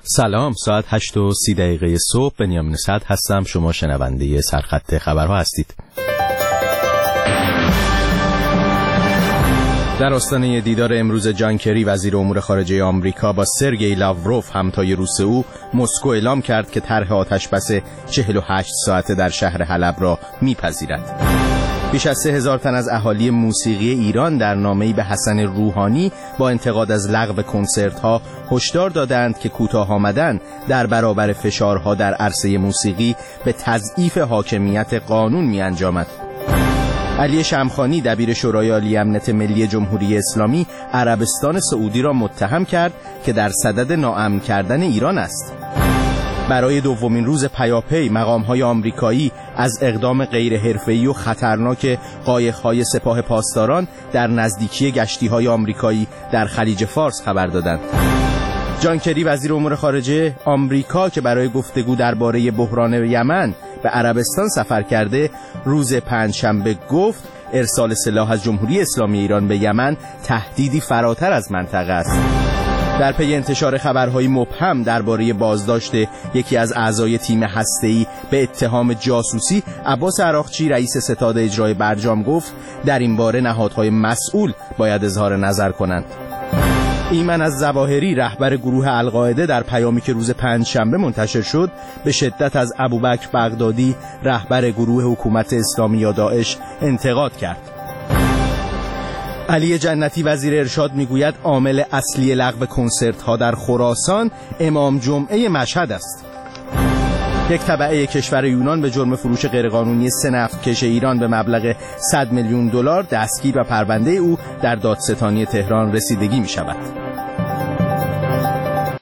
سلام، ساعت 8:30 صبح. بنیامین صدر هستم. شما شنونده سرخط خبرها هستید. در آستانه دیدار امروز جان کری وزیر امور خارجه آمریکا با سرگئی لاوروف همتای روس او، مسکو اعلام کرد که طرح آتشبس 48 ساعته در شهر حلب را میپذیرد. بیش از 3000 تن از اهالی موسیقی ایران در نامه‌ای به حسن روحانی با انتقاد از لغو کنسرت‌ها هشدار دادند که کوتاه آمدن در برابر فشارها در عرصه موسیقی به تضعیف حاکمیت قانون می‌انجامد. علی شمخانی دبیر شورای عالی امنیت ملی جمهوری اسلامی عربستان سعودی را متهم کرد که در صدد ناامن کردن ایران است. برای دومین روز پیاپی مقام‌های آمریکایی از اقدام غیر حرفه‌ای و خطرناک قایق‌های سپاه پاسداران در نزدیکی گشتی‌های آمریکایی در خلیج فارس خبر دادند. جان کری وزیر امور خارجه آمریکا که برای گفتگو درباره بحران یمن به عربستان سفر کرده، روز پنجشنبه گفت ارسال سلاح از جمهوری اسلامی ایران به یمن تهدیدی فراتر از منطقه است. در پی انتشار خبرهای مبهم درباره بازداشت یکی از اعضای تیم هسته‌ای به اتهام جاسوسی، عباس عراقچی رئیس ستاد اجرای برجام گفت در این باره نهادهای مسئول باید اظهار نظر کنند. ایمن الظواهری رهبر گروه القاعده در پیامی که روز پنجشنبه منتشر شد به شدت از ابوبکر بغدادی رهبر گروه حکومت اسلامی یا داعش انتقاد کرد. علی جنتی وزیر ارشاد میگوید عامل اصلی لغو کنسرت ها در خراسان امام جمعه مشهد است. یک تبعه کشور یونان به جرم فروش غیرقانونی 3 نفتکش ایران به مبلغ 100 میلیون دلار دستگیر و پرونده او در دادستانی تهران رسیدگی می شود.